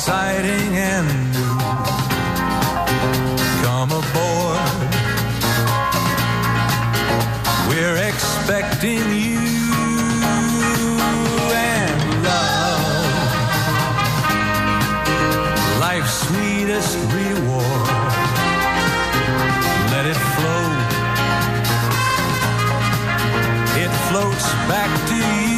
exciting and new. Come aboard, we're expecting you. And love, life's sweetest reward. Let it flow, it floats back to you.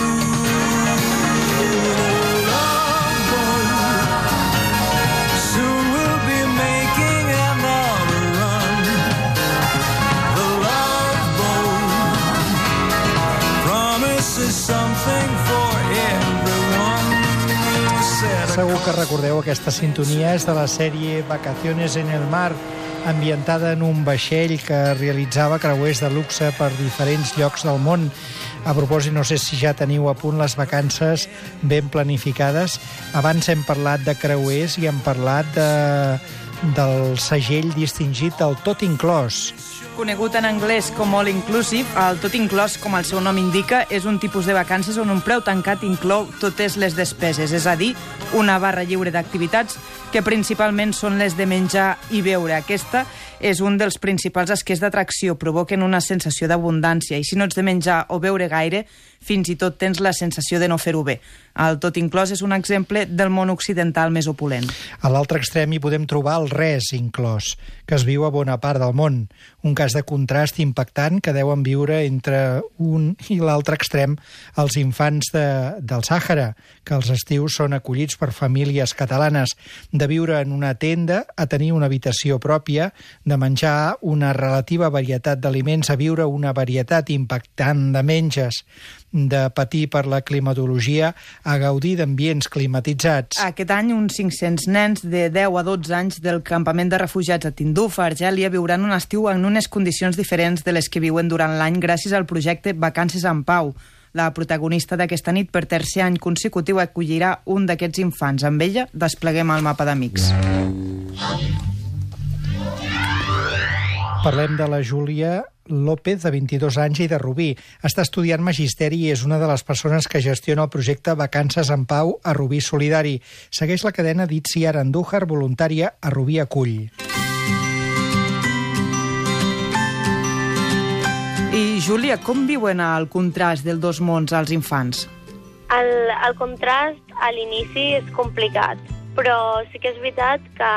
Love boat, soon we'll be making another run. The love boat promises something for everyone. Segur que recordeu aquesta sintonia, és de la sèrie Vacaciones en el mar, ambientada en un vaixell que realitzava creuers de luxe per diferents llocs del món. A propòsit, no sé si ja teniu a punt les vacances ben planificades. Abans hem parlat de creuers i hem parlat del segell distingit del tot inclòs. Conegut en anglès com All Inclusive, el tot inclòs, com el seu nom indica, és un tipus de vacances on un preu tancat inclou totes les despeses, és a dir, una barra lliure d'activitats que principalment són les de menjar i beure. Aquesta és un dels principals esquers d'atracció, provoquen una sensació d'abundància i si no ets de menjar o beure gaire, fins i tot tens la sensació de no fer-ho bé. El tot inclòs és un exemple del món occidental més opulent. A l'altre extrem hi podem trobar el res inclòs, que es viu a bona part del món. Un cas de contrast impactant que deuen viure entre un i l'altre extrem els infants del Sàhara, que als estius són acollits per famílies catalanes, de viure en una tenda a tenir una habitació pròpia, de menjar una relativa varietat d'aliments a viure una varietat impactant de menges, de patir per la climatologia a gaudir d'ambients climatitzats. Aquest any, uns 500 nens de 10 a 12 anys del campament de refugiats a Tindouf, Argèlia, viuran un estiu en unes condicions diferents de les que viuen durant l'any gràcies al projecte Vacances en Pau. La protagonista d'aquesta nit, per tercer any consecutiu, acollirà un d'aquests infants. Amb ella despleguem el mapa d'amics. Parlem de la Júlia López, de 22 anys i de Rubí. Està estudiant magisteri i és una de les persones que gestiona el projecte Vacances en Pau a Rubí Solidari. Segueix la cadena d'Itziar Andújar, voluntària a Rubí Acull. I, Júlia, com viuen el contrast dels dos mons als infants? El contrast a l'inici és complicat, però sí que és veritat que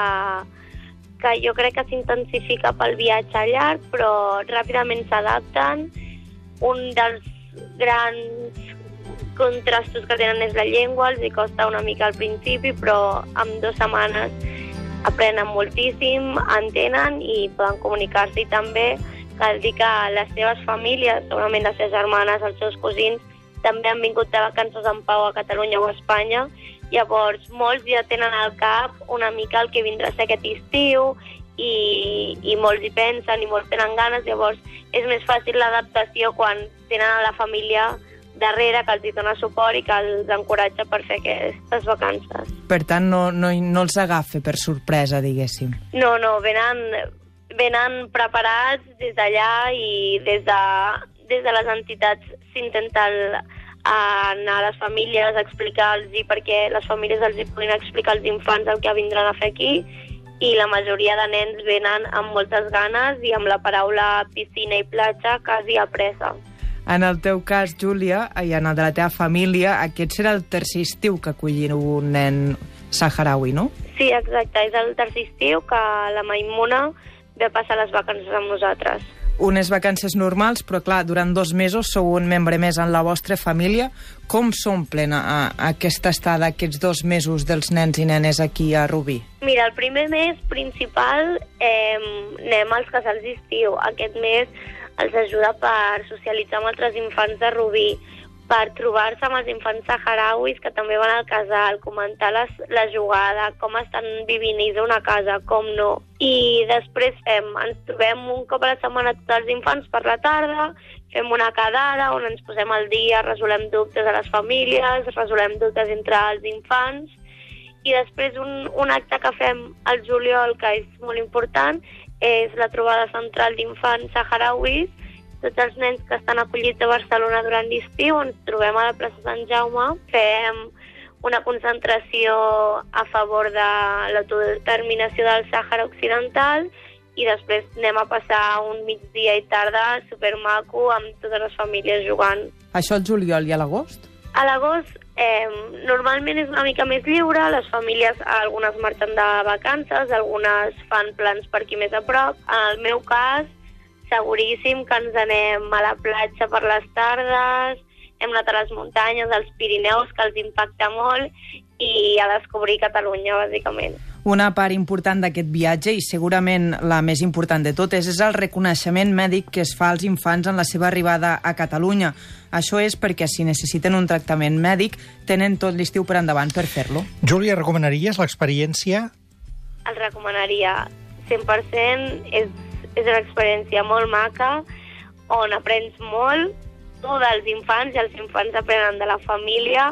jo crec que s'intensifica pel viatge llarg, però ràpidament s'adapten. Un dels grans contrastos que tenen és la llengua, els hi costa una mica al principi, però en 2 setmanes aprenen moltíssim, entenen i poden comunicar-se. I també cal dir que les seves famílies, segurament les seves germanes, els seus cosins, també han vingut de vacances en Pau a Catalunya o a Espanya. Llavors, molts ja tenen al cap una mica el que vindrà a ser aquest estiu i molts hi pensen i molts tenen ganes. Llavors, és més fàcil l'adaptació quan tenen a la família darrere que els hi dona suport i que els encoratja per fer aquestes vacances. Per tant, no els agafa per sorpresa, diguéssim. No, venen preparats des d'allà i des de les entitats s'intenta anar a les famílies, explicar-los, perquè les famílies els puguin explicar als infants el que vindran a fer aquí, i la majoria de nens venen amb moltes ganes i amb la paraula piscina i platja quasi apressa. En el teu cas, Júlia, i en el de la teva família, aquest serà el tercer estiu que acollin un nen saharaui, no? Sí, exacte, és el tercer estiu que la Maimuna ve a passar les vacances amb nosaltres. Unes vacances normals, però clar, durant 2 mesos sou un membre més en la vostra família. Com s'omplen aquesta estada, aquests 2 mesos dels nens i nenes aquí a Rubí? Mira, el primer mes principal anem als casals d'estiu. Aquest mes els ajuda per socialitzar amb altres infants de Rubí, per trobar-se amb els infants saharauis que també van al casal, comentar la jugada, com estan vivint ells a una casa, com no. I després ens trobem un cop a la setmana tots els infants per la tarda, fem una quedada on ens posem al dia, resolem dubtes a les famílies, resolem dubtes entre els infants, i després un acte que fem al juliol, que és molt important, és la trobada central d'infants saharauis. Tots els nens que estan acollits a Barcelona durant l'estiu ens trobem a la plaça Sant Jaume, fem una concentració a favor de l'autodeterminació del Sàhara Occidental i després anem a passar un migdia i tarda supermaco amb totes les famílies jugant. Això al juliol i a l'agost? A l'agost normalment és una mica més lliure, les famílies algunes marxen de vacances, algunes fan plans per aquí més a prop. En el meu cas, seguríssim que ens anem a la platja per les tardes, hem anat a les muntanyes, als Pirineus, que els impacta molt, i a descobrir Catalunya, bàsicament. Una part important d'aquest viatge, i segurament la més important de totes, és el reconeixement mèdic que es fa als infants en la seva arribada a Catalunya. Això és perquè si necessiten un tractament mèdic, tenen tot l'estiu per endavant per fer-lo. Júlia, recomanaries l'experiència? El recomanaria 100%. És una experiència molt maca, on aprens molt, tu dels infants, i els infants aprenen de la família,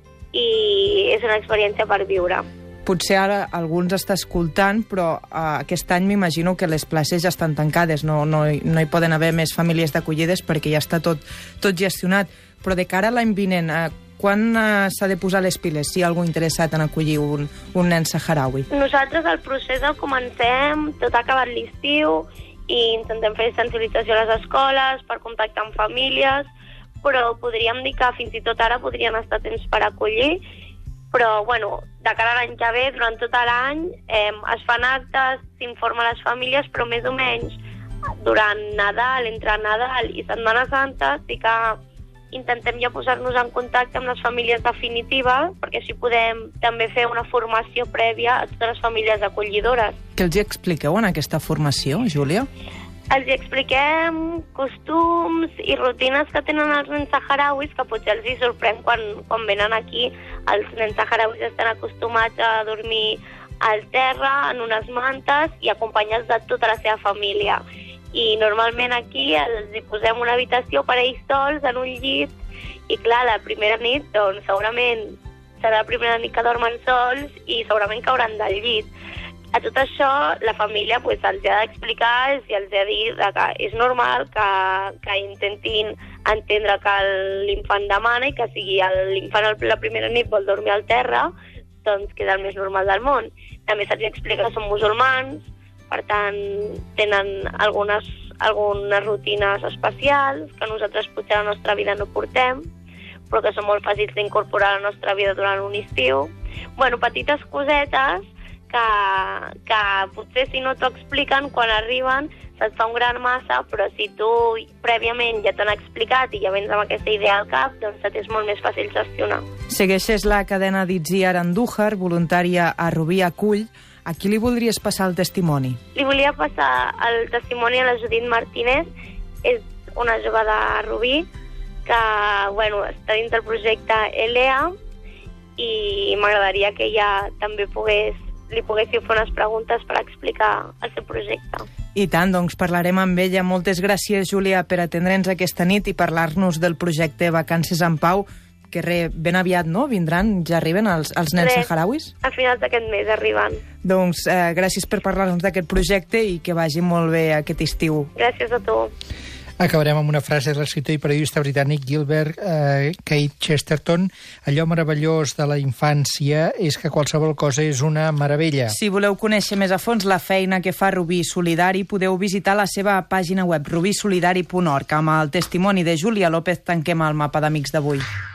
i és una experiència per viure. Potser ara algú ens està escoltant, però aquest any m'imagino que les places ja estan tancades, no hi poden haver més famílies d'acollides perquè ja està tot gestionat. Però de cara a l'any vinent, quan s'ha de posar les piles si hi ha algú interessat en acollir un nen saharaui? Nosaltres el procés el comencem, tot ha acabat l'estiu, i intentem fer sensibilització a les escoles per contactar amb famílies, però podríem dir que fins i tot ara podrien estar temps per acollir. Però, bueno, de cara a l'any que ve, durant tot l'any, es fan actes, s'informa a les famílies, però més o menys durant Nadal, entre Nadal i Setmana Santa, sí que intentem ja posar-nos en contacte amb les famílies definitives, perquè així podem també fer una formació prèvia a totes les famílies acollidores. Què els expliqueu en aquesta formació, Júlia? Els expliquem costums i rutines que tenen els nens saharauis, que potser els hi sorprèn quan venen aquí. Els nens saharauis estan acostumats a dormir al terra, en unes mantes, i acompanyats de tota la seva família. I normalment aquí els hi posem una habitació per a ells sols, en un llit, i clar, la primera nit, doncs segurament serà la primera nit que dormen sols i segurament cauran del llit. A tot això, la família els ha d'explicar i els ha de dir que és normal que intentin entendre que l'infant demana, i que si l'infant la primera nit vol dormir al terra, doncs que és el més normal del món. També se'ls explica que són musulmans, per tant, tenen algunes rutines especials que nosaltres potser a la nostra vida no portem, però que són molt fàcils d'incorporar a la nostra vida durant un estiu. Bueno, petites cosetes que potser si no t'ho expliquen, quan arriben se't fa un gran massa, però si tu prèviament ja t'han explicat i ja vens amb aquesta idea al cap, doncs se't és molt més fàcil gestionar. Segueixes la cadena d'Itziar Andújar, voluntària a Rubí Acull. A qui li voldries passar el testimoni? Li volia passar el testimoni a la Judit Martínez. És una jove de Rubí que està dins del projecte ELEA, i m'agradaria que ella també li poguéssiu fer unes preguntes per explicar el seu projecte. I tant, doncs parlarem amb ella. Moltes gràcies, Júlia, per atendre'ns aquesta nit i parlar-nos del projecte Vacances en Pau, que ben aviat, no? Vindran, ja arriben els nens saharauis? A finals d'aquest mes arriben. Doncs gràcies per parlar-nos d'aquest projecte i que vagi molt bé aquest estiu. Gràcies a tu. Acabarem amb una frase de l'escriptor i periodista britànic Gilbert Keith Chesterton. Allò meravellós de la infància és que qualsevol cosa és una meravella. Si voleu conèixer més a fons la feina que fa Rubí Solidari, podeu visitar la seva pàgina web rubisolidari.org. Amb el testimoni de Júlia López tanquem el mapa d'amics d'avui.